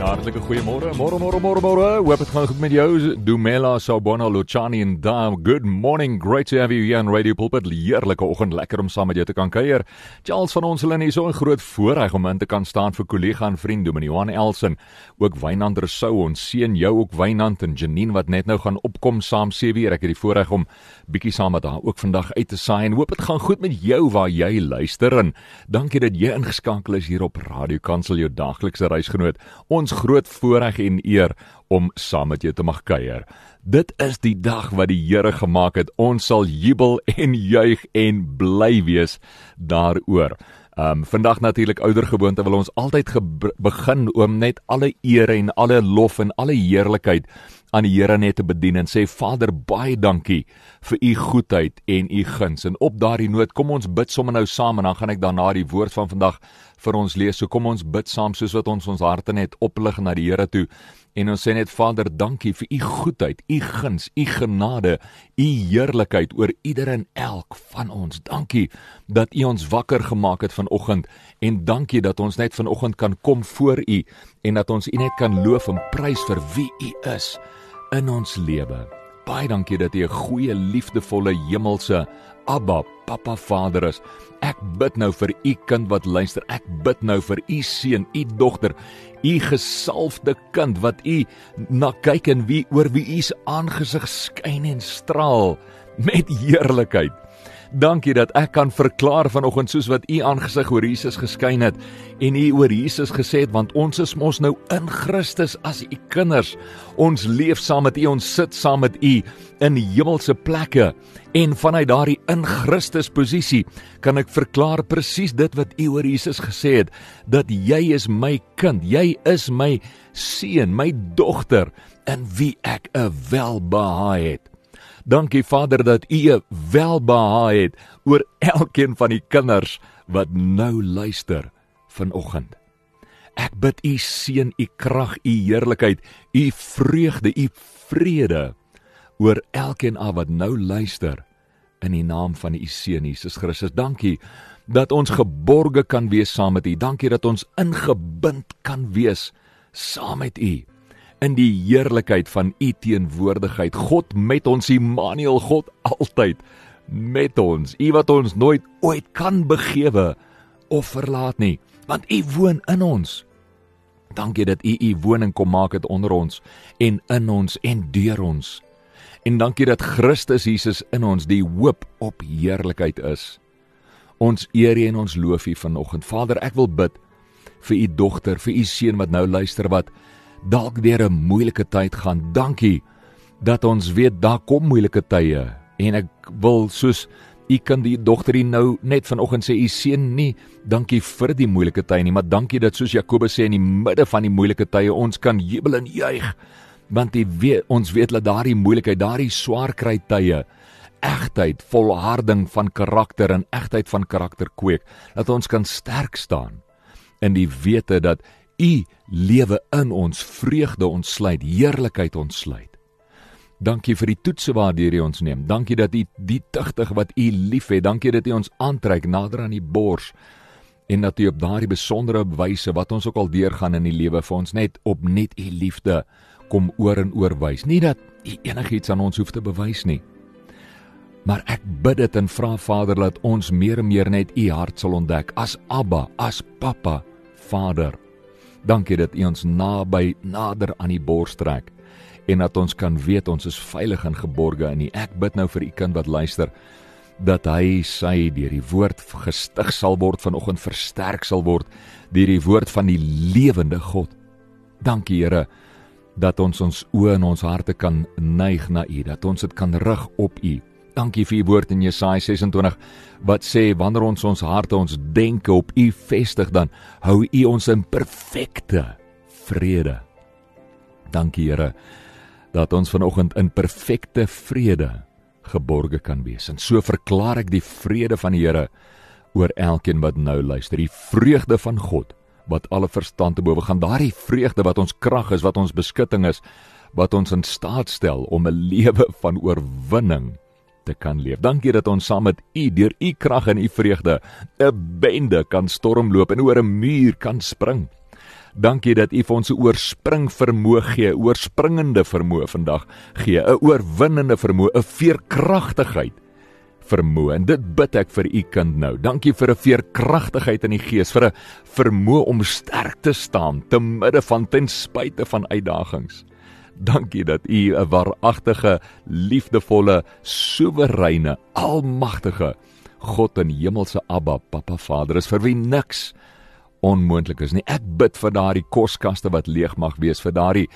Hartlike goeiemôre, môre. Hoop het gaan goed met jou. Dumela, Sawubona, Luchani en Dam. Good morning, great to have you here on Radio Pulpit. Heerlike oggend, lekker om saam met jou te kan kuier. Charles van ons hulle is so 'n groot voorreg om in te kan staan vir kollega en vriend Dominee Johan Elsen. Ook Wynand Rousseau, ons seun jou ook Wynand en Janine wat net nou gaan opkom saam 7:00. Ek het die voorreg om bietjie saam met haar ook vandag uit te saai en hoop het gaan goed met jou waar jy luister en dankie dat jy ingeskakel is hier op Radio Kansel, jou daaglikse reisgenoot. Ons groot voorreg en eer om saam met jou te mag kuier. Dit is die dag wat die Here gemaak het. Ons sal jubel en juig en bly wees daaroor. Vandag natuurlik oudergewoonte wil ons altyd begin om net alle eer en alle lof en alle heerlikheid aan die Here net te bedien en sê Vader, baie dankie vir u goedheid en u guns. En op daardie noot kom ons bid sommer nou saam en dan gaan ek daarna die woord van vandag vir ons lees. So kom ons bid saam soos wat ons harte net oplig na die Here toe. En ons sê net Vader, dankie vir u goedheid, u guns, u genade, u heerlikheid oor ieder en elk van ons. Dankie dat u ons wakker gemaak het vanoggend en dankie dat ons net vanoggend kan kom voor u en dat ons u net kan loof en prys vir wie u is in ons lewe. Baie dankie dat u 'n goeie, liefdevolle, hemelse Abba, Papa Vader is. Ek bid nou vir u kind wat luister. Ek bid nou vir u seun, u dogter, u gesalfde kind wat u na kyk en oor wie u se aangesig skyn en straal met heerlikheid. Dankie dat ek kan verklaar vanoggend soos wat u aangesig oor Jesus geskyn het en u oor Jesus gesê het, want ons is mos nou in Christus as u kinders. Ons leef saam met u, ons sit saam met u in hemelse plekke en vanuit daardie in Christus posisie kan ek verklaar presies dit wat u oor Jesus gesê het, dat jy is my kind, jy is my seun, my dogter in wie ek 'n welbehae het. Dankie Vader dat u 'n welbehae het oor elkeen van die kinders wat nou luister vanoggend. Ek bid u seën, u krag, u heerlikheid, u vreugde, u vrede oor elkeen wat nou luister in die naam van u seun Jesus Christus. Dankie dat ons geborge kan wees saam met u. Dankie dat ons ingebind kan wees saam met u. In die heerlikheid van u teenwoordigheid, God met ons, Immanuel, God altyd met ons, u wat ons nooit ooit kan begewe of verlaat nie, want u woon in ons. Dankie dat u woning kom maak het onder ons en in ons en deur ons. En dankie dat Christus Jesus in ons die hoop op heerlikheid is. Ons eer u en ons loof u vanoggend. Vader, ek wil bid vir u dogter, vir u seun wat nou luister, wat dalk deur 'n moeilike tyd gaan. Dankie dat ons weet daar kom moeilike tye en ek wil soos u kan die dogter hier nou net vanoggend sê u seun nie dankie vir die moeilike tye nie, maar dankie dat soos Jakobus sê in die midde van die moeilike tye ons kan jubel en juig, want ons weet dat daardie moeilikheid, daardie swaar kry tye egtheid, volharding van karakter en egtheid van karakter kweek, dat ons kan sterk staan in die wete dat u lewe in ons, vreugde ontsluit, heerlikheid ontsluit. Dankie vir die toetse waardeur u ons neem. Dankie dat u die tugtig wat u lief het, dankie dat u ons aantrek nader aan die bors en dat u op daardie besondere wyse wat ons ook al deurgaan in die lewe vir ons net opnuut u liefde kom oor en oor wys. Nie dat u enigiets aan ons hoef te bewys nie. Maar ek bid dit en vra Vader dat ons meer en meer net u hart sal ontdek as Abba, as Papa, Vader. Dankie dat u ons nader aan die bors trek en dat ons kan weet ons is veilig en geborge in u. Ek bid nou vir u kind wat luister, dat hy sy deur die woord gestig sal word, vanoggend versterk sal word deur die woord van die lewende God. Dankie Here dat ons oë en ons harte kan neig na u, dat ons dit kan rig op u. Dankie vir u woord in Jesaja 26 wat sê wanneer ons harte, ons denke op u vestig, dan hou u ons in perfekte vrede. Dankie Here dat ons vanoggend in perfekte vrede geborge kan wees. En so verklaar ek die vrede van die Here oor elkeen wat nou luister. Die vreugde van God wat alle verstand te bowe gaan. Daardie vreugde wat ons krag is, wat ons beskutting is, wat ons in staat stel om 'n lewe van oorwinning te kan leef. Dankie dat ons saam met u, deur u krag en u vreugde, 'n bende kan stormloop en oor 'n muur kan spring. Dankie dat U vir ons 'n oorspring vermoë gee, oorspringende vermoë vandag gee, 'n oorwinnende vermoë, 'n veerkragtigheid vermoë. En dit bid ek vir U kind nou. Dankie vir 'n veerkragtigheid in die gees, vir 'n vermoë om sterk te staan te midde van, ten spyte van uitdagings. Dankie dat U 'n waaragtige, liefdevolle, soewereine, almagtige God en hemelse Abba, Papa Vader is, vir wie niks onmoontlik is nie. Ek bid vir daardie koskaste wat leeg mag wees, vir daardie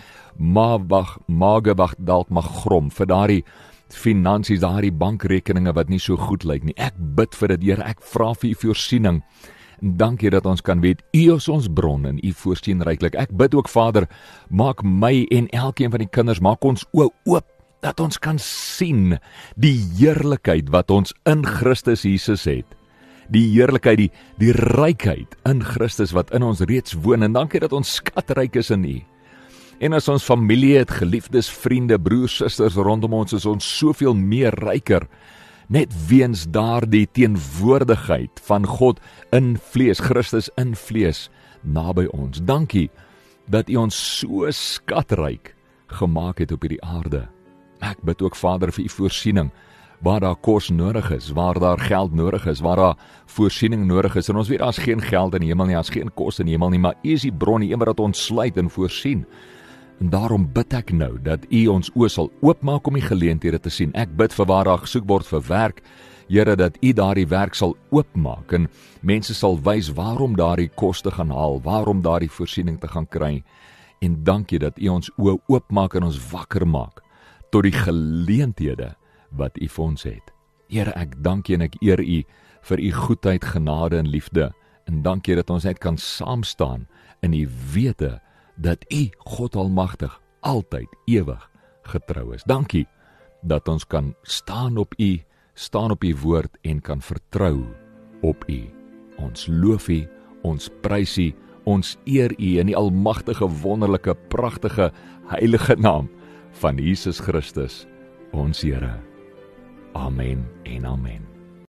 mage wat dalk mag grom, vir daardie finansies, daardie bankrekeninge wat nie so goed lyk nie. Ek bid vir dit, Here, ek vra vir U voorsiening. En dankie dat ons kan weet, U is ons bron en U voorsien ryklik. Ek bid ook, Vader, maak my en elkeen van die kinders, maak ons oë oop, dat ons kan sien die heerlikheid wat ons in Christus Jesus het. Die heerlikheid, die rykheid in Christus wat in ons reeds woon. En dankie dat ons skatryk is in U. En as ons familie het, geliefdes, vriende, broers, susters rondom ons, is ons soveel meer ryker, net weens daardie teenwoordigheid van God in vlees, Christus in vlees, naby ons. Dankie dat U ons so skatryk gemaak het op hierdie aarde. Ek bid ook, Vader, vir U voorsiening, waar daar kos nodig is, waar daar geld nodig is, waar daar voorsiening nodig is. En ons weet, daar is geen geld in die hemel nie, daar is geen kos in die hemel nie, maar U is die bron, die een wat ons sluit en voorsien. En daarom bid ek nou, dat U ons oë sal oopmaak om die geleenthede te sien. Ek bid vir waar daar gesoek word vir werk, Here, dat U daardie werk sal oopmaak, en mense sal wys waarom daardie kos te gaan haal, waarom daardie voorsiening te gaan kry. En dankie dat U ons oë oopmaak en ons wakker maak, tot die geleenthede wat U vir ons het. Here, ek dank U en ek eer U vir U goedheid, genade en liefde. En dankie dat ons net kan saam staan in die wete dat U, God Almagtig, altyd ewig getrou is. Dankie dat ons kan staan op U woord en kan vertrou op U. Ons loof U, ons prys U, ons eer U in die almagtige, wonderlike, pragtige, heilige naam van Jesus Christus, ons Here. Amen en amen.